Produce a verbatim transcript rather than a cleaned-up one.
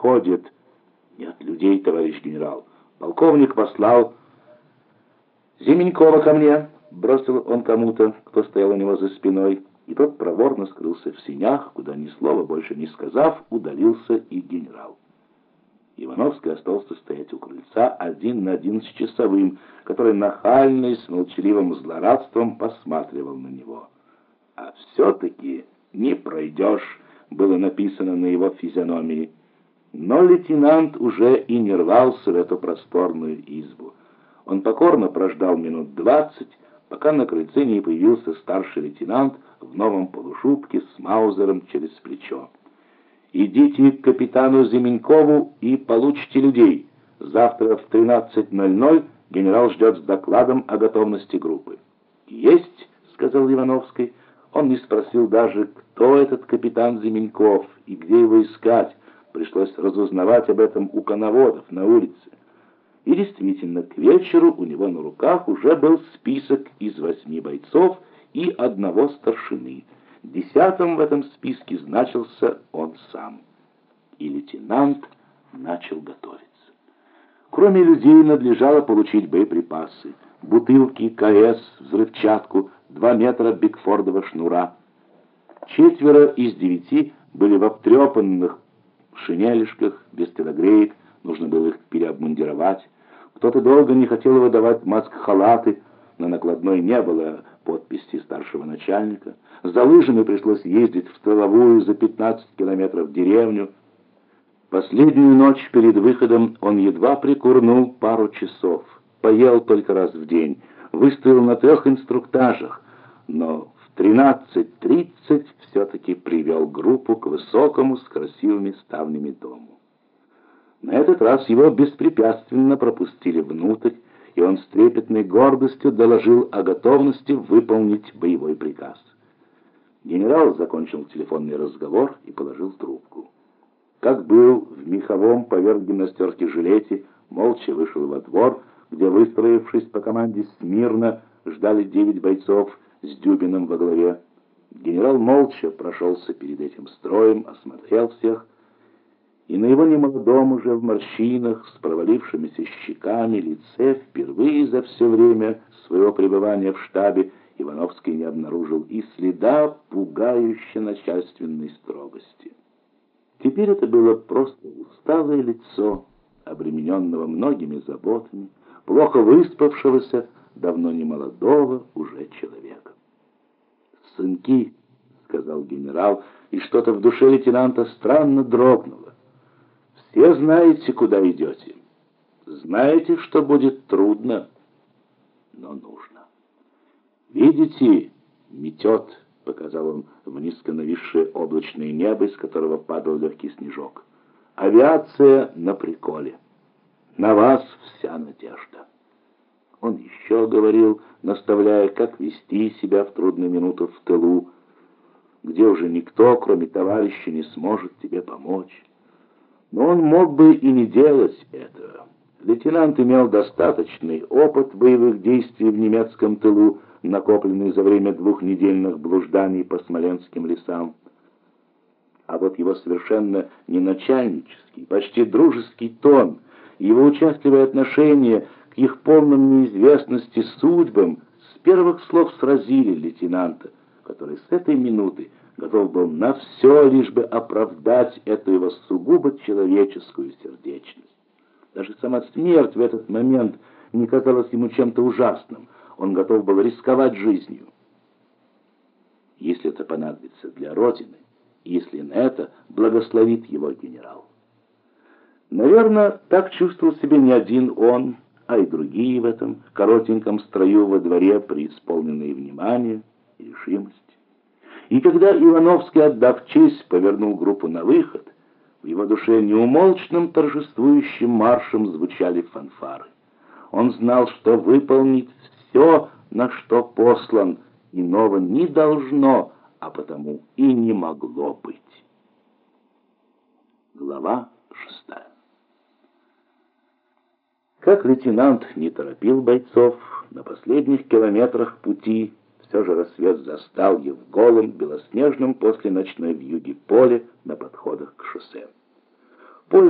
ходит. Нет людей, товарищ генерал. Полковник послал Зименькова ко мне, бросил он кому-то, кто стоял у него за спиной, и тот проворно скрылся в сенях, куда ни слова больше не сказав, удалился и генерал. Ивановский остался стоять у крыльца один на один с часовым, который нахально и с молчаливым злорадством посматривал на него. «А все-таки не пройдешь», было написано на его физиономии. Но лейтенант уже и не рвался в эту просторную избу. Он покорно прождал минут двадцать, пока на крыльце не появился старший лейтенант в новом полушубке с маузером через плечо. «Идите к капитану Зименькову и получите людей. Завтра в тринадцать ноль-ноль генерал ждет с докладом о готовности группы». «Есть», — сказал Ивановский. Он не спросил даже, кто этот капитан Зименьков и где его искать. Пришлось разузнавать об этом у коноводов на улице. И действительно, к вечеру у него на руках уже был список из восьми бойцов и одного старшины. Десятым в этом списке значился он сам. И лейтенант начал готовиться. Кроме людей надлежало получить боеприпасы, бутылки, КС, взрывчатку, два метра бигфордова шнура. Четверо из девяти были в обтрепанных шинелишках, без телогреек, нужно было их переобмундировать. Кто-то долго не хотел выдавать маск-халаты, на накладной не было подписи старшего начальника. За лыжами пришлось ездить в столовую за пятнадцать километров в деревню. Последнюю ночь перед выходом он едва прикурнул пару часов, поел только раз в день, выстоял на трех инструктажах, но в тринадцать тридцать все-таки привел группу к высокому с красивыми ставнями дому. На этот раз его беспрепятственно пропустили внутрь, и он с трепетной гордостью доложил о готовности выполнить боевой приказ. Генерал закончил телефонный разговор и положил трубку. Как был в меховом поверх гимнастерки жилете, молча вышел во двор, где, выстроившись по команде смирно, ждали девять бойцов с Дюбиным во главе. Генерал молча прошелся перед этим строем, осмотрел всех, и на его немолодом уже в морщинах, с провалившимися щеками лице впервые за все время своего пребывания в штабе Ивановский не обнаружил и следа пугающей начальственной строгости. Теперь это было просто усталое лицо, обремененного многими заботами, плохо выспавшегося, давно не молодого уже человека. «Сынки», — сказал генерал, и что-то в душе лейтенанта странно дрогнуло. «Все знаете, куда идете. Знаете, что будет трудно, но нужно. Видите, метет», — показал он в низко нависшее облачное небо, из которого падал легкий снежок. «Авиация на приколе. На вас вся надежда». Он еще говорил, наставляя, как вести себя в трудную минуту в тылу, где уже никто, кроме товарища, не сможет тебе помочь. Но он мог бы и не делать этого. Лейтенант имел достаточный опыт боевых действий в немецком тылу, накопленный за время двухнедельных блужданий по смоленским лесам. А вот его совершенно не начальнический, почти дружеский тон, его участливое отношение к их полным неизвестности судьбам с первых слов сразили лейтенанта, который с этой минуты готов был на все, лишь бы оправдать эту его сугубо человеческую сердечность. Даже сама смерть в этот момент не казалась ему чем-то ужасным. Он готов был рисковать жизнью. Если это понадобится для Родины, если на это благословит его генерал. Наверное, так чувствовал себя не один он, а и другие в этом коротеньком строю во дворе, преисполненные внимания и решимости. И когда Ивановский, отдав честь, повернул группу на выход, в его душе неумолчным торжествующим маршем звучали фанфары. Он знал, что выполнит все, на что послан, иного не должно, а потому и не могло быть. Глава шестая. Как лейтенант не торопил бойцов, на последних километрах пути все же рассвет застал их в голом, белоснежном после ночной вьюги поле на подходах к шоссе.